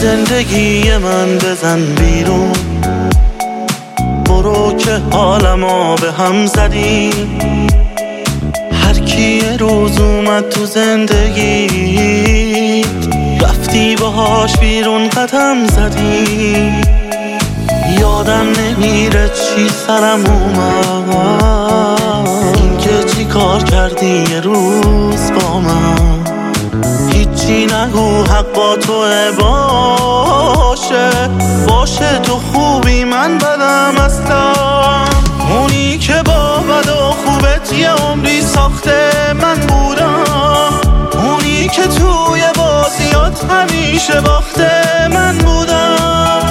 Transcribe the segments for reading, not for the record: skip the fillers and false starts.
زندگی من بزن بیرون، برو که حالمو به هم زدی. هر کی یه روز اومد تو زندگی، رفتی باهاش بیرون قدم زدی. یادم نمیره چی سرم اومد، اینکه چی کار کردی یه روز با من. هیچی نگو حق با توه، باشه تو خوبی من بدم اصلا. اونی که با بد و خوبت یه عمری ساخته من بودم، اونی که توی بازیات همیشه باخته من بودم.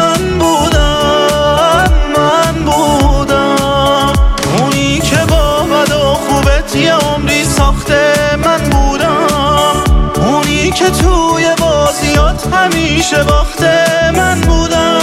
اونی که با بد و خوبت یه عمری ساخته من بودم، اونی که توی بازیات همیشه باخته من بودم.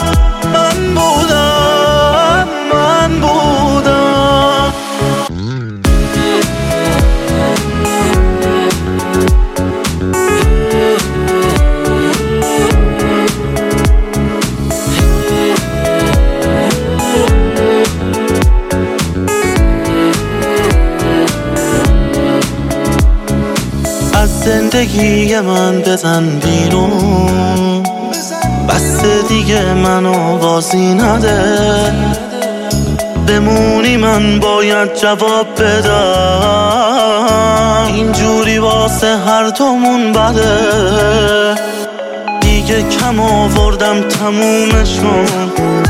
زندگی من بزن بیرون، بس دیگه منو بازی نده. بمونی من باید جواب بدم، اینجوری واسه هر دومون بده. دیگه کم آوردم تمومشون،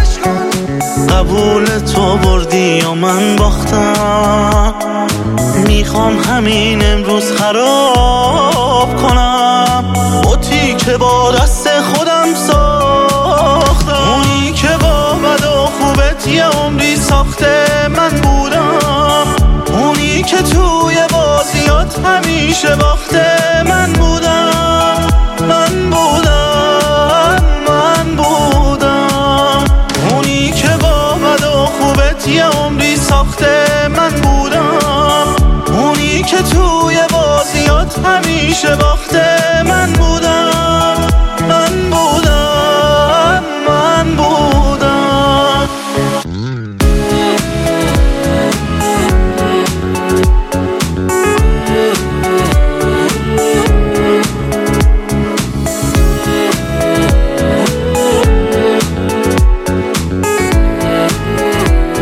قبول تو بردی و من باختم. میخوام همین امروز خراب کنم بوتی که با دست خودم ساختم. اونی که با بد و خوبت یه عمری ساخته من بودم، اونی که توی بازیات همیشه باخته من بودم. اونی که با بد و خوبت یه عمری ساخته من بودم، اونی که توی بازیات همیشه باخته من بودم.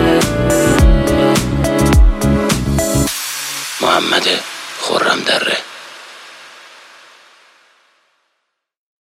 محمد خرم‌دره.